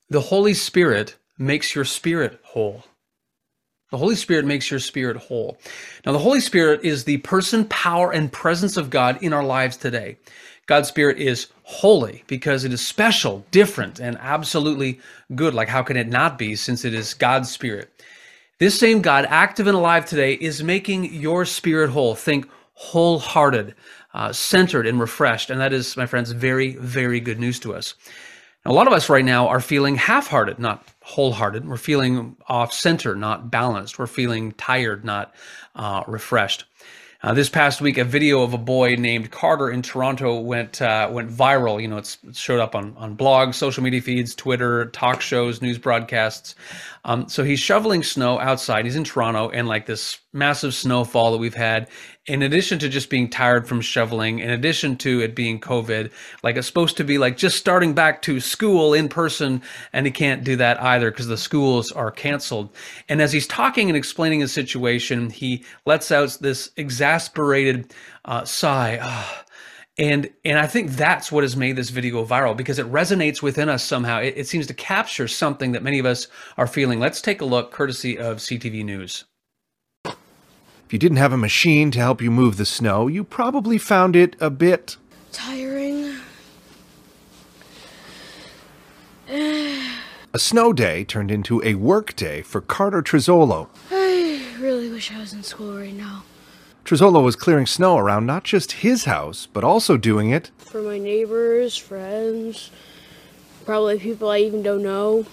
The Holy Spirit makes your spirit whole. The Holy Spirit makes your spirit whole. Now, the Holy Spirit is the person, power, and presence of God in our lives today. God's Spirit is holy because it is special, different, and absolutely good. Like, how can it not be, since it is God's Spirit? This same God, active and alive today, is making your spirit whole. Think wholehearted, centered, and refreshed. And that is, my friends, very, very good news to us. Now, a lot of us right now are feeling half-hearted, not wholehearted. We're feeling off-center, not balanced. We're feeling tired, not refreshed. This past week, a video of a boy named Carter in Toronto went viral. You know, it showed up on blogs, social media feeds, Twitter, talk shows, news broadcasts. So he's shoveling snow outside. He's in Toronto, and like this massive snowfall that we've had, in addition to just being tired from shoveling, in addition to it being COVID, like it's supposed to be like just starting back to school in person, and he can't do that either because the schools are canceled. And as he's talking and explaining his situation, he lets out this exasperated sigh. And I think that's what has made this video viral, because it resonates within us somehow. It seems to capture something that many of us are feeling. Let's take a look, courtesy of CTV News. If you didn't have a machine to help you move the snow, you probably found it a bit tiring. A snow day turned into a work day for Carter Trizzolo. I really wish I was in school right now. Trizzolo was clearing snow around not just his house, but also doing it for my neighbors, friends, probably people I even don't know.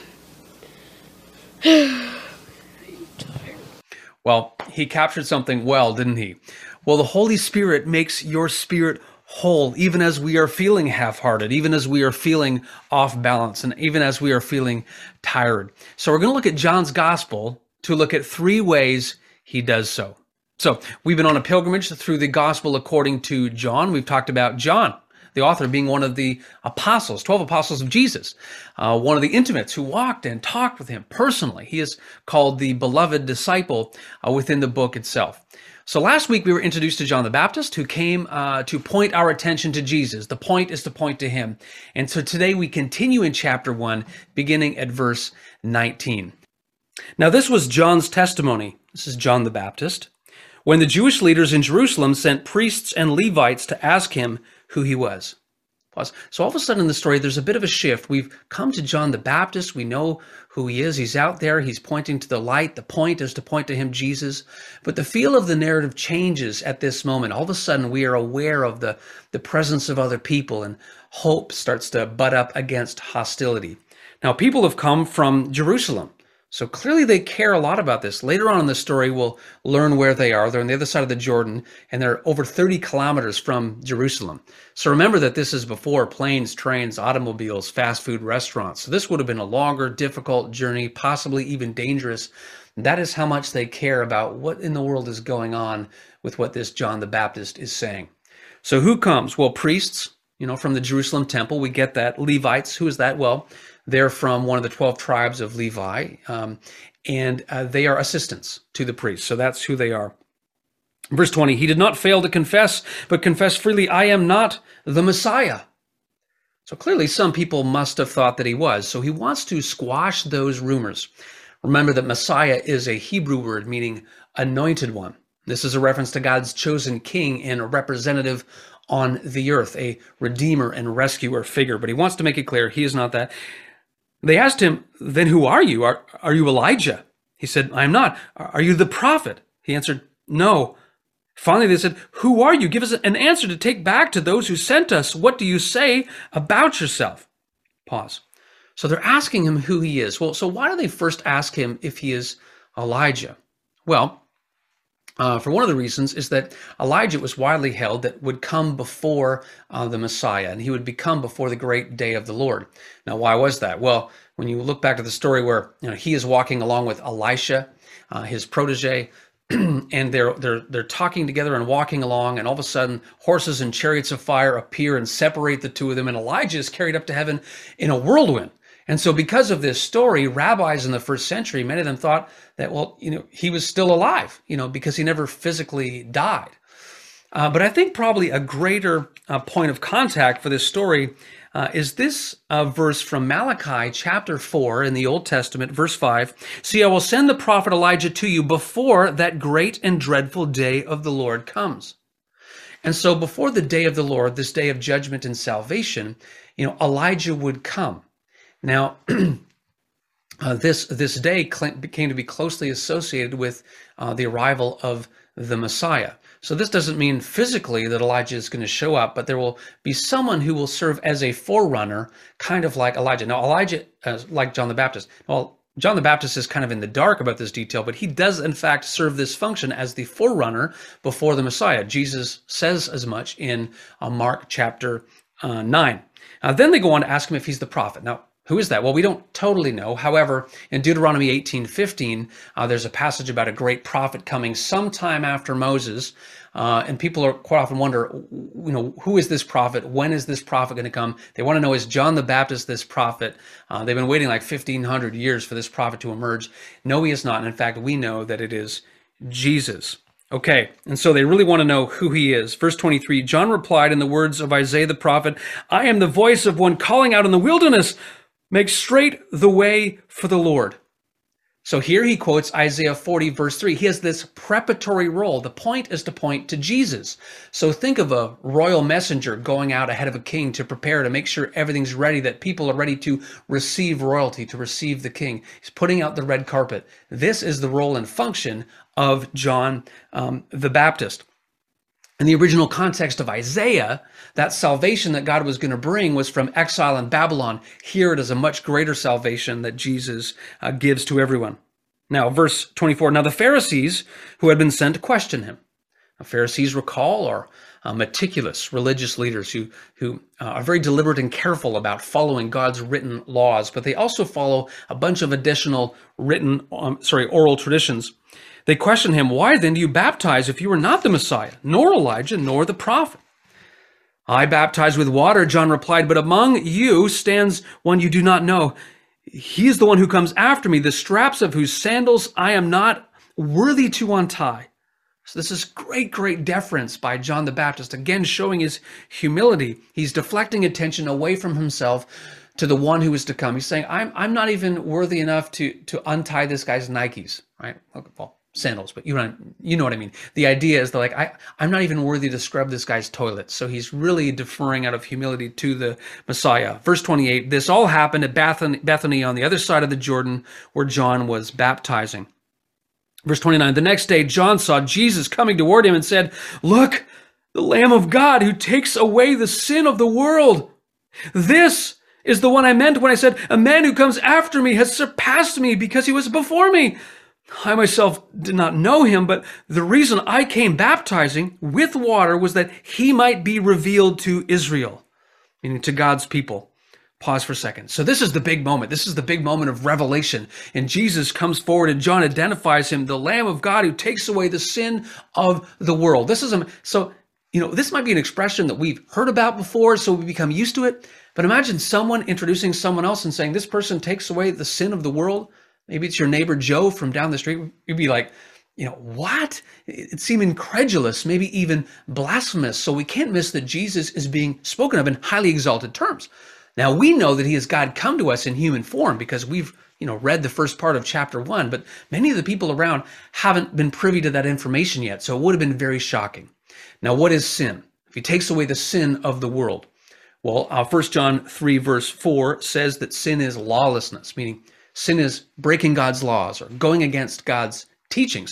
Well, he captured something well, didn't he? Well, the Holy Spirit makes your spirit whole, even as we are feeling half-hearted, even as we are feeling off balance, and even as we are feeling tired. So we're going to look at John's gospel to look at 3 ways he does so. So we've been on a pilgrimage through the gospel according to John. We've talked about John, the author, being one of the apostles, 12 apostles of Jesus, one of the intimates who walked and talked with him personally. He is called the beloved disciple within the book itself. So last week we were introduced to John the Baptist, who came to point our attention to Jesus. The point is to point to him. And so today we continue in chapter 1, beginning at verse 19. Now this was John's testimony. This is John the Baptist. When the Jewish leaders in Jerusalem sent priests and Levites to ask him who he was. Pause. So all of a sudden in the story, there's a bit of a shift. We've come to John the Baptist. We know who he is. He's out there. He's pointing to the light. The point is to point to him, Jesus. But the feel of the narrative changes at this moment. All of a sudden, we are aware of the presence of other people, and hope starts to butt up against hostility. Now, people have come from Jerusalem. So clearly they care a lot about this. Later on in the story, we'll learn where they are. They're on the other side of the Jordan, and they're over 30 kilometers from Jerusalem. So remember that this is before planes, trains, automobiles, fast food restaurants. So this would have been a longer, difficult journey, possibly even dangerous. That is how much they care about what in the world is going on with what this John the Baptist is saying. So who comes? Well, priests, from the Jerusalem temple. We get that. Levites, who is that? Well, they're from one of the 12 tribes of Levi, and they are assistants to the priests. So that's who they are. Verse 20, he did not fail to confess, but confessed freely, I am not the Messiah. So clearly some people must have thought that he was. So he wants to squash those rumors. Remember that Messiah is a Hebrew word meaning anointed one. This is a reference to God's chosen king and a representative on the earth, a redeemer and rescuer figure. But he wants to make it clear he is not that. They asked him, then who are you? Are you Elijah? He said, I am not. Are you the prophet? He answered, no. Finally, they said, who are you? Give us an answer to take back to those who sent us. What do you say about yourself? Pause. So they're asking him who he is. Well, so why do they first ask him if he is Elijah? Well, for one of the reasons is that Elijah was widely held that would come before the Messiah, and he would become before the great day of the Lord. Now, why was that? Well, when you look back to the story where he is walking along with Elisha, his protege, and they're talking together and walking along, and all of a sudden horses and chariots of fire appear and separate the two of them, and Elijah is carried up to heaven in a whirlwind. And so because of this story, rabbis in the first century, many of them thought that, he was still alive, because he never physically died. But I think probably a greater point of contact for this story is this verse from Malachi chapter 4 in the Old Testament, verse 5. See, I will send the prophet Elijah to you before that great and dreadful day of the Lord comes. And so before the day of the Lord, this day of judgment and salvation, Elijah would come. Now, this day came to be closely associated with the arrival of the Messiah. So this doesn't mean physically that Elijah is going to show up, but there will be someone who will serve as a forerunner, kind of like Elijah. Now, Elijah, like John the Baptist. Well, John the Baptist is kind of in the dark about this detail, but he does in fact serve this function as the forerunner before the Messiah. Jesus says as much in Mark chapter 9. Then they go on to ask him if he's the prophet. Now, who is that? Well, we don't totally know. However, in Deuteronomy 18:15, there's a passage about a great prophet coming sometime after Moses. And people are quite often wonder, who is this prophet? When is this prophet going to come? They want to know, is John the Baptist this prophet? They've been waiting like 1,500 years for this prophet to emerge. No, he is not. And in fact, we know that it is Jesus. Okay, and so they really want to know who he is. Verse 23, John replied in the words of Isaiah the prophet, I am the voice of one calling out in the wilderness, make straight the way for the Lord. So here he quotes Isaiah 40, verse 3. He has this preparatory role. The point is to point to Jesus. So think of a royal messenger going out ahead of a king to prepare, to make sure everything's ready, that people are ready to receive royalty, to receive the king. He's putting out the red carpet. This is the role and function of John the Baptist. In the original context of Isaiah, that salvation that God was going to bring was from exile in Babylon. Here it is a much greater salvation that Jesus gives to everyone. Now, verse 24, now the Pharisees who had been sent to question him. Now, Pharisees, recall, are meticulous religious leaders who are very deliberate and careful about following God's written laws, but they also follow a bunch of additional oral traditions. They question him, why then do you baptize if you are not the Messiah, nor Elijah, nor the prophet? I baptize with water, John replied, but among you stands one you do not know. He is the one who comes after me, the straps of whose sandals I am not worthy to untie. So this is great deference by John the Baptist, again showing his humility. He's deflecting attention away from himself to the one who is to come. He's saying, I'm not even worthy enough to untie this guy's Nikes, right? Well, sandals, but you know what I mean. The idea is that I'm not even worthy to scrub this guy's toilet. So he's really deferring out of humility to the Messiah. Verse 28, this all happened at Bethany on the other side of the Jordan where John was baptizing. Verse 29, the next day John saw Jesus coming toward him and said, look, the Lamb of God who takes away the sin of the world. This is the one I meant when I said, a man who comes after me has surpassed me because he was before me. I myself did not know him, but the reason I came baptizing with water was that he might be revealed to Israel, meaning to God's people. Pause for a second. So this is the big moment. This is the big moment of revelation. And Jesus comes forward and John identifies him, the Lamb of God who takes away the sin of the world. This might be an expression that we've heard about before, so we become used to it. But imagine someone introducing someone else and saying, this person takes away the sin of the world. Maybe it's your neighbor Joe from down the street. You'd be like, what? It seemed incredulous, maybe even blasphemous. So we can't miss that Jesus is being spoken of in highly exalted terms. Now we know that he is God come to us in human form because we've read the first part of chapter 1, but many of the people around haven't been privy to that information yet. So it would have been very shocking. Now, what is sin? If he takes away the sin of the world. Well, 1 John 3 verse 4 says that sin is lawlessness, meaning sin is breaking God's laws or going against God's teachings.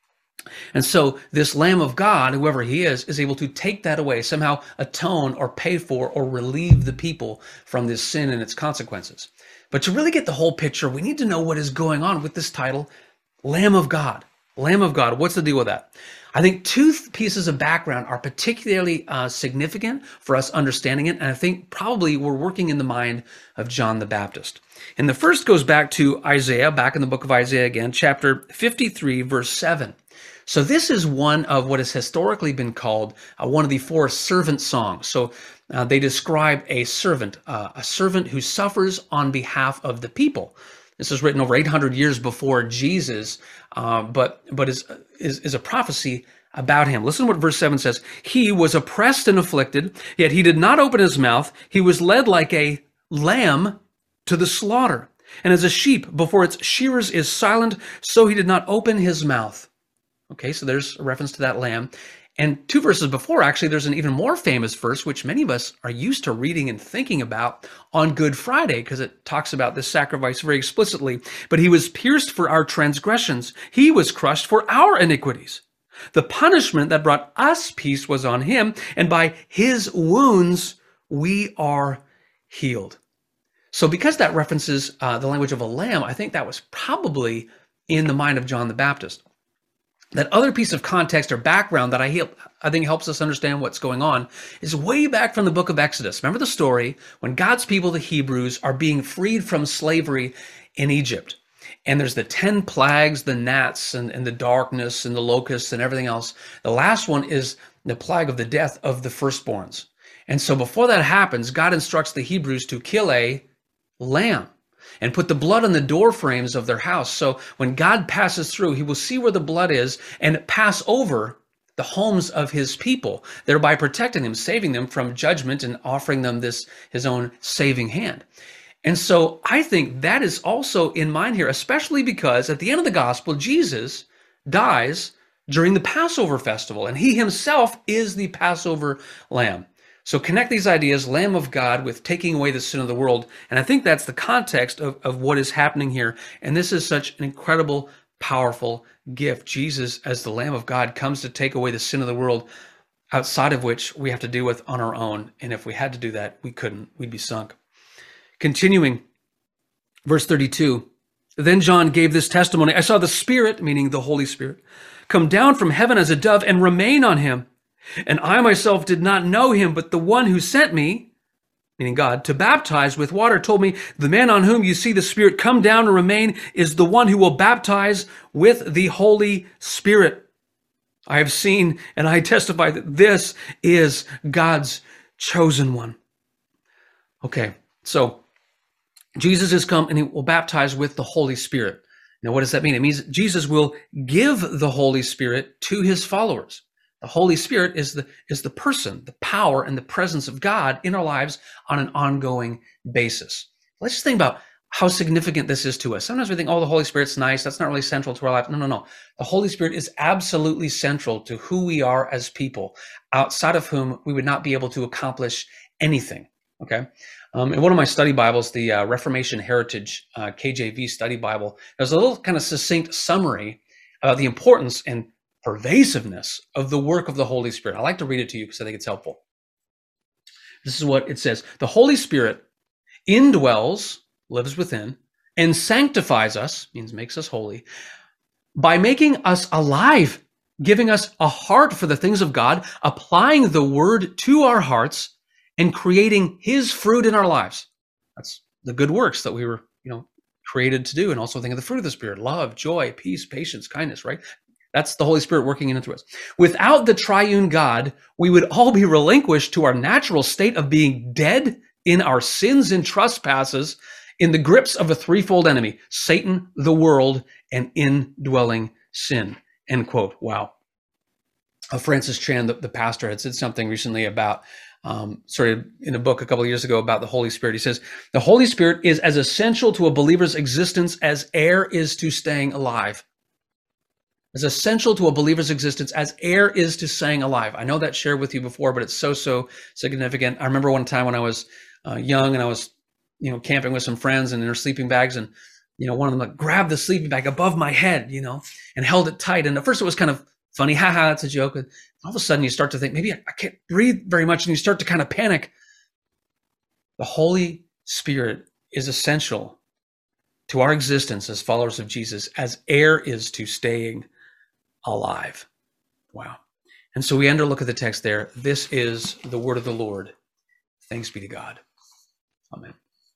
And so this Lamb of God, whoever he is able to take that away, somehow atone or pay for or relieve the people from this sin and its consequences. But to really get the whole picture, we need to know what is going on with this title, Lamb of God. Lamb of God, what's the deal with that? I think two pieces of background are particularly significant for us understanding it, and I think probably we're working in the mind of John the Baptist. And the first goes back to Isaiah, back in the book of Isaiah again, chapter 53, verse 7. So this is one of what has historically been called one of the 4 servant songs. So they describe a servant who suffers on behalf of the people. This is written over 800 years before Jesus, but is a prophecy about him. Listen to what verse 7 says. He was oppressed and afflicted, yet he did not open his mouth. He was led like a lamb to the slaughter. And as a sheep before its shearers is silent, so he did not open his mouth. Okay, so there's a reference to that lamb. And 2 verses before, actually, there's an even more famous verse, which many of us are used to reading and thinking about on Good Friday, because it talks about this sacrifice very explicitly. But he was pierced for our transgressions. He was crushed for our iniquities. The punishment that brought us peace was on him, and by his wounds we are healed. So because that references the language of a lamb, I think that was probably in the mind of John the Baptist. That other piece of context or background that I think helps us understand what's going on is way back from the book of Exodus. Remember the story when God's people, the Hebrews, are being freed from slavery in Egypt. And there's the 10 plagues, the gnats and the darkness and the locusts and everything else. The last one is the plague of the death of the firstborns. And so before that happens, God instructs the Hebrews to kill a lamb and put the blood on the door frames of their house. So when God passes through, he will see where the blood is and pass over the homes of his people, thereby protecting them, saving them from judgment and offering them his own saving hand. And so I think that is also in mind here, especially because at the end of the gospel, Jesus dies during the Passover festival, and he himself is the Passover lamb. So connect these ideas, Lamb of God, with taking away the sin of the world. And I think that's the context of what is happening here. And this is such an incredible, powerful gift. Jesus, as the Lamb of God, comes to take away the sin of the world, outside of which we have to deal with on our own. And if we had to do that, we couldn't. We'd be sunk. Continuing, verse 32, then John gave this testimony. I saw the Spirit, meaning the Holy Spirit, come down from heaven as a dove and remain on him. And I myself did not know him, but the one who sent me, meaning God, to baptize with water told me, the man on whom you see the Spirit come down and remain is the one who will baptize with the Holy Spirit. I have seen and I testify that this is God's chosen one. Okay, so Jesus has come and he will baptize with the Holy Spirit. Now, what does that mean? It means Jesus will give the Holy Spirit to his followers. The Holy Spirit is the person, the power, and the presence of God in our lives on an ongoing basis. Let's just think about how significant this is to us. Sometimes we think, oh, the Holy Spirit's nice. That's not really central to our life. No. The Holy Spirit is absolutely central to who we are as people, outside of whom we would not be able to accomplish anything, okay? In one of my study Bibles, the Reformation Heritage KJV Study Bible, there's a little kind of succinct summary about the importance and pervasiveness of the work of the Holy Spirit. I like to read it to you because I think it's helpful. This is what it says. The Holy Spirit indwells, lives within, and sanctifies us, means makes us holy, by making us alive, giving us a heart for the things of God, applying the word to our hearts, and creating his fruit in our lives. That's the good works that we were, created to do. And also think of the fruit of the Spirit: love, joy, peace, patience, kindness, right? That's the Holy Spirit working in and through us. Without the triune God, we would all be relinquished to our natural state of being dead in our sins and trespasses, in the grips of a threefold enemy: Satan, the world, and indwelling sin. End quote. Wow. Francis Chan, the pastor, had said something recently about, in a book a couple of years ago about the Holy Spirit. He says, the Holy Spirit is as essential to a believer's existence as air is to staying alive. As essential to a believer's existence as air is to staying alive. I know that shared with you before, but it's so significant. I remember one time when I was young and I was, camping with some friends and in their sleeping bags, and, one of them grabbed the sleeping bag above my head, and held it tight. And at first it was kind of funny. Haha, that's a joke. And all of a sudden you start to think, maybe I can't breathe very much. And you start to kind of panic. The Holy Spirit is essential to our existence as followers of Jesus as air is to staying alive. Wow. And so we end our look at the text there. This is the word of the Lord. Thanks be to God. Amen.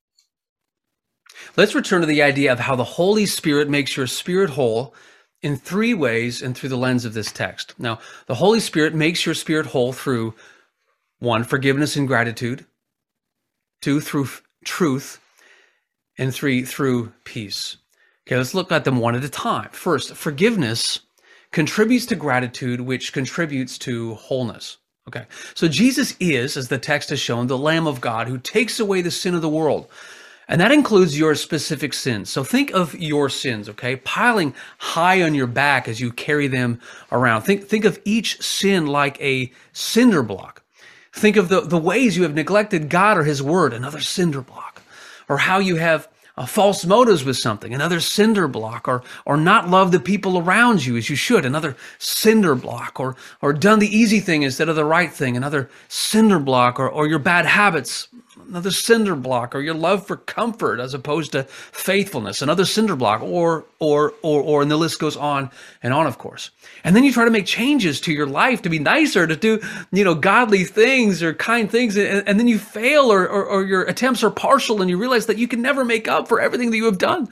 Let's return to the idea of how the Holy Spirit makes your spirit whole in three ways and through the lens of this text. Now, the Holy Spirit makes your spirit whole through 1, forgiveness and gratitude; 2, through truth; and 3, through peace. Okay, let's look at them one at a time. First, forgiveness contributes to gratitude, which contributes to wholeness. Okay, so Jesus is, as the text has shown, the Lamb of God who takes away the sin of the world. And that includes your specific sins. So think of your sins, okay, piling high on your back as you carry them around. Think of each sin like a cinder block. Think of the ways you have neglected God or his word, another cinder block. Or how you have false motives with something, another cinder block, or not love the people around you as you should, another cinder block, or done the easy thing instead of the right thing, another cinder block, or your bad habits, another cinder block, or your love for comfort as opposed to faithfulness, another cinder block, or, and the list goes on and on, of course. And then you try to make changes to your life to be nicer, to do, godly things or kind things, and then you fail, or your attempts are partial, and you realize that you can never make up for everything that you have done.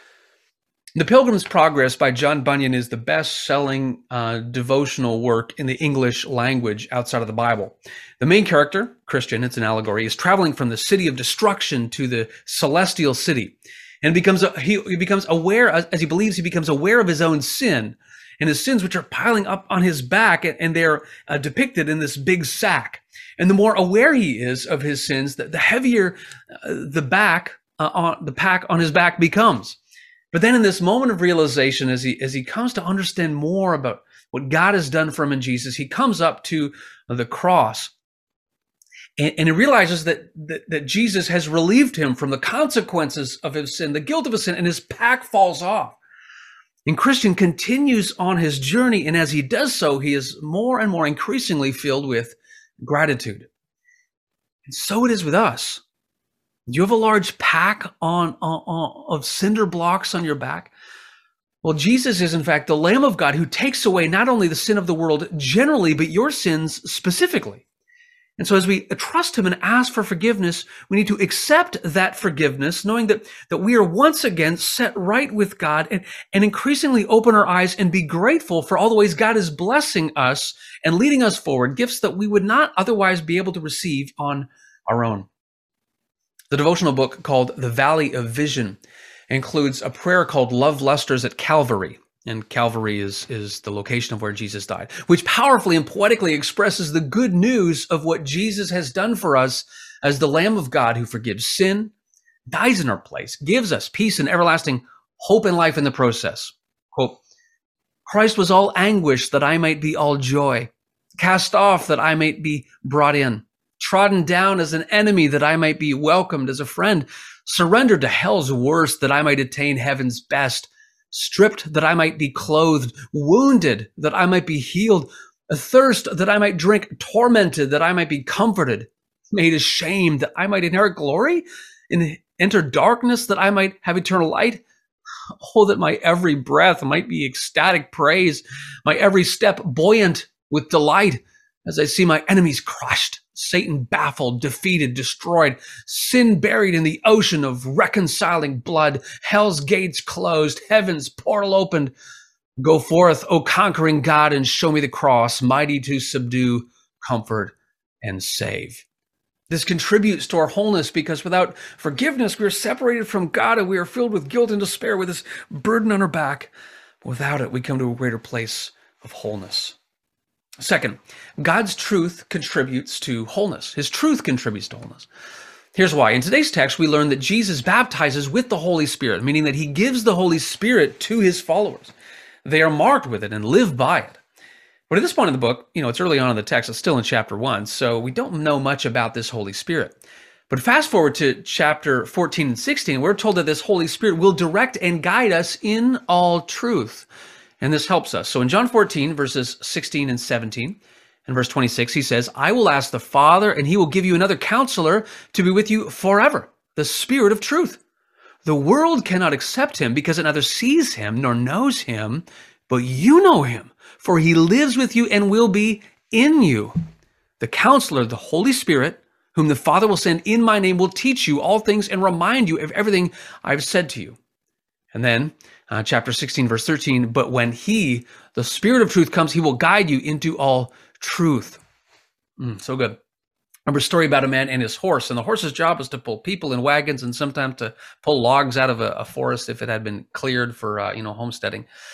The Pilgrim's Progress by John Bunyan is the best-selling devotional work in the English language outside of the Bible. The main character, Christian, it's an allegory, is traveling from the city of destruction to the celestial city. And he becomes aware, as he believes, he becomes aware of his own sin and his sins, which are piling up on his back, and they're depicted in this big sack. And the more aware he is of his sins, the heavier the pack on his back becomes. But then in this moment of realization, as he comes to understand more about what God has done for him in Jesus, he comes up to the cross, and he realizes that Jesus has relieved him from the consequences of his sin, the guilt of his sin, and his pack falls off. And Christian continues on his journey, and as he does so, he is more and more increasingly filled with gratitude. And so it is with us. Do you have a large pack of cinder blocks on your back? Well, Jesus is, in fact, the Lamb of God who takes away not only the sin of the world generally, but your sins specifically. And so as we trust him and ask for forgiveness, we need to accept that forgiveness, knowing that we are once again set right with God, and increasingly open our eyes and be grateful for all the ways God is blessing us and leading us forward, gifts that we would not otherwise be able to receive on our own. The devotional book called The Valley of Vision includes a prayer called Love Lusters at Calvary. And Calvary is the location of where Jesus died, which powerfully and poetically expresses the good news of what Jesus has done for us as the Lamb of God who forgives sin, dies in our place, gives us peace and everlasting hope and life in the process. Quote, Christ was all anguish that I might be all joy, cast off that I might be brought in, trodden down as an enemy that I might be welcomed as a friend, surrendered to hell's worst that I might attain heaven's best, stripped that I might be clothed, wounded that I might be healed, athirst that I might drink, tormented that I might be comforted, made ashamed that I might inherit glory, and enter darkness that I might have eternal light. Oh, that my every breath might be ecstatic praise, my every step buoyant with delight, as I see my enemies crushed, Satan baffled, defeated, destroyed, sin buried in the ocean of reconciling blood, hell's gates closed, heaven's portal opened. Go forth, O conquering God, and show me the cross, mighty to subdue, comfort, and save. This contributes to our wholeness, because without forgiveness, we are separated from God, and we are filled with guilt and despair with this burden on our back. But without it, we come to a greater place of wholeness. Second, God's truth contributes to wholeness. His truth contributes to wholeness. Here's why. In today's text, we learn that Jesus baptizes with the Holy Spirit, meaning that he gives the Holy Spirit to his followers. They are marked with it and live by it. But at this point in the book, it's early on in the text, it's still in chapter 1, so we don't know much about this Holy Spirit. But fast forward to chapter 14 and 16, we're told that this Holy Spirit will direct and guide us in all truth. And this helps us. So in John 14, verses 16 and 17, and verse 26, he says, I will ask the Father, and he will give you another counselor to be with you forever, the Spirit of truth. The world cannot accept him because it neither sees him nor knows him, but you know him, for he lives with you and will be in you. The counselor, the Holy Spirit, whom the Father will send in my name, will teach you all things and remind you of everything I've said to you. And then chapter 16, verse 13, but when he, the Spirit of truth, comes, he will guide you into all truth. So good. Remember a story about a man and his horse, and the horse's job was to pull people in wagons and sometimes to pull logs out of a forest if it had been cleared for homesteading.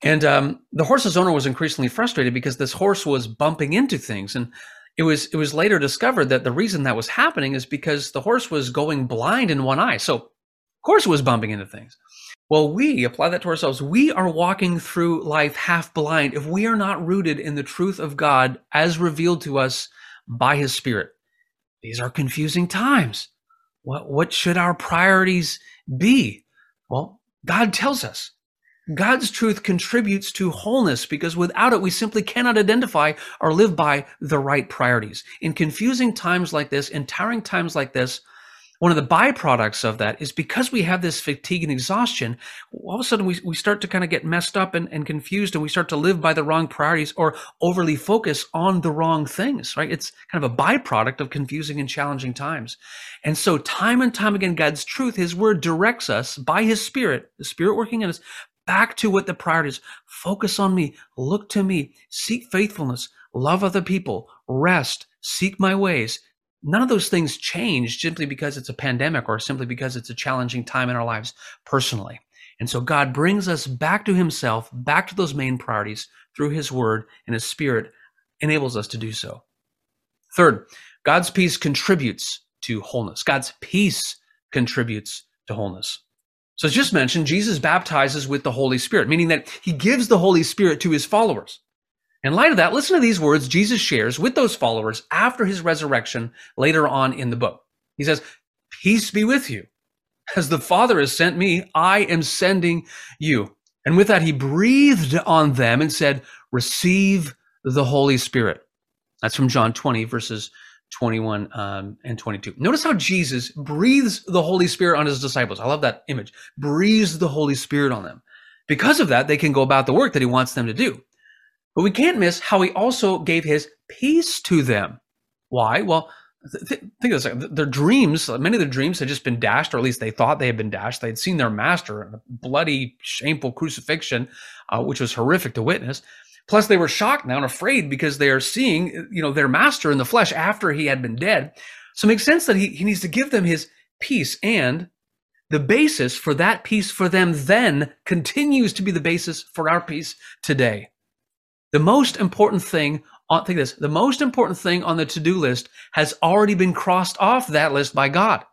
And the horse's owner was increasingly frustrated because this horse was bumping into things. And it was later discovered that the reason that was happening is because the horse was going blind in one eye. So, of course, it was bumping into things. Well, we apply that to ourselves. We are walking through life half blind if we are not rooted in the truth of God as revealed to us by his Spirit. These are confusing times. What should our priorities be? Well, God tells us. God's truth contributes to wholeness because without it, we simply cannot identify or live by the right priorities. In confusing times like this, in tiring times like this, one of the byproducts of that is because we have this fatigue and exhaustion, all of a sudden we start to kind of get messed up and confused, and we start to live by the wrong priorities or overly focus on the wrong things, right? It's kind of a byproduct of confusing and challenging times. And so time and time again, God's truth, his word directs us by his Spirit, the Spirit working in us, back to what the priority is. Focus on me, look to me, seek faithfulness, love other people, rest, seek my ways. None of those things change simply because it's a pandemic or simply because it's a challenging time in our lives personally. And so God brings us back to himself, back to those main priorities through his word, and his Spirit enables us to do so. Third, God's peace contributes to wholeness. God's peace contributes to wholeness. So as just mentioned, Jesus baptizes with the Holy Spirit, meaning that he gives the Holy Spirit to his followers. In light of that, listen to these words Jesus shares with those followers after his resurrection later on in the book. He says, "Peace be with you. As the Father has sent me, I am sending you." And with that, he breathed on them and said, "Receive the Holy Spirit." That's from John 20, verses 21 and 22. Notice how Jesus breathes the Holy Spirit on his disciples. I love that image. Breathes the Holy Spirit on them. Because of that, they can go about the work that he wants them to do. But we can't miss how he also gave his peace to them. Why? Well, think of this. Their dreams, many of their dreams had just been dashed, or at least they thought they had been dashed. They had seen their master in a bloody, shameful crucifixion, which was horrific to witness. Plus, they were shocked now and afraid because they are seeing, their master in the flesh after he had been dead. So it makes sense that he needs to give them his peace, and the basis for that peace for them then continues to be the basis for our peace today. The most important thing, think of this, the most important thing on the to-do list has already been crossed off that list by God.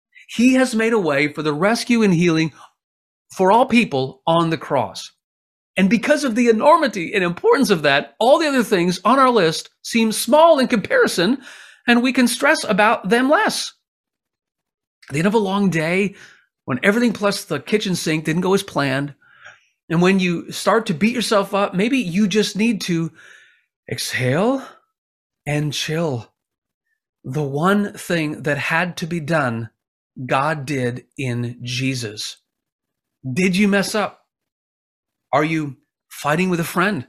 He has made a way for the rescue and healing for all people on the cross. And because of the enormity and importance of that, all the other things on our list seem small in comparison, and we can stress about them less. At the end of a long day, when everything plus the kitchen sink didn't go as planned, and when you start to beat yourself up, maybe you just need to exhale and chill. The one thing that had to be done, God did in Jesus. Did you mess up? Are you fighting with a friend?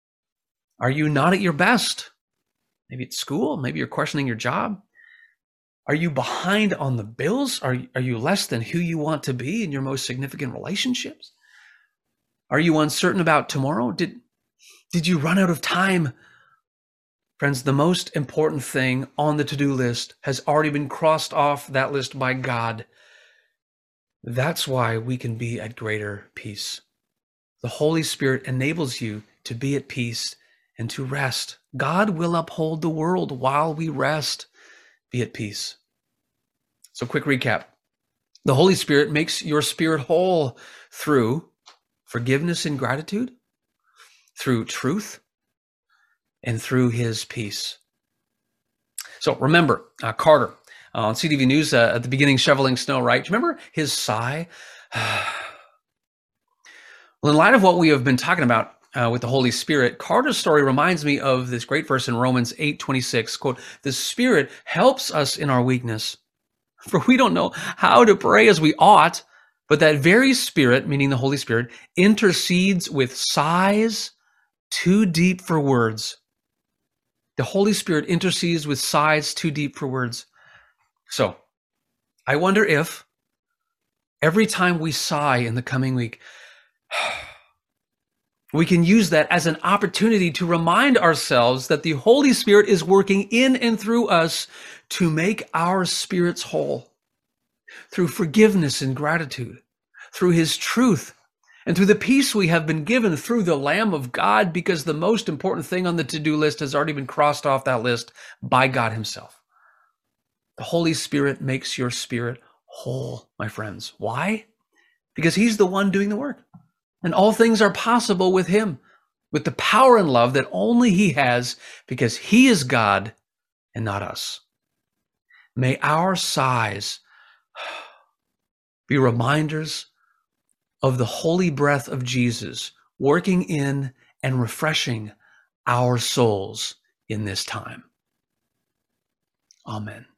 Are you not at your best? Maybe at school, maybe you're questioning your job. Are you behind on the bills? Are you less than who you want to be in your most significant relationships? Are you uncertain about tomorrow? Did you run out of time? Friends, the most important thing on the to-do list has already been crossed off that list by God. That's why we can be at greater peace. The Holy Spirit enables you to be at peace and to rest. God will uphold the world while we rest. Be at peace. So quick recap. The Holy Spirit makes your spirit whole through forgiveness and gratitude, through truth, and through his peace. So remember, Carter on CTV News at the beginning, shoveling snow, right? Do you remember his sigh? Well, in light of what we have been talking about with the Holy Spirit, Carter's story reminds me of this great verse in Romans 8:26, quote, "The Spirit helps us in our weakness, for we don't know how to pray as we ought, but that very Spirit," meaning the Holy Spirit, "intercedes with sighs too deep for words." The Holy Spirit intercedes with sighs too deep for words. So I wonder if every time we sigh in the coming week, we can use that as an opportunity to remind ourselves that the Holy Spirit is working in and through us to make our spirits whole through forgiveness and gratitude, through his truth, and through the peace we have been given through the Lamb of God, because the most important thing on the to-do list has already been crossed off that list by God himself. The Holy Spirit makes your spirit whole, my friends. Why? Because he's the one doing the work. And all things are possible with him, with the power and love that only he has, because he is God and not us. May our sighs be reminders of the holy breath of Jesus working in and refreshing our souls in this time. Amen.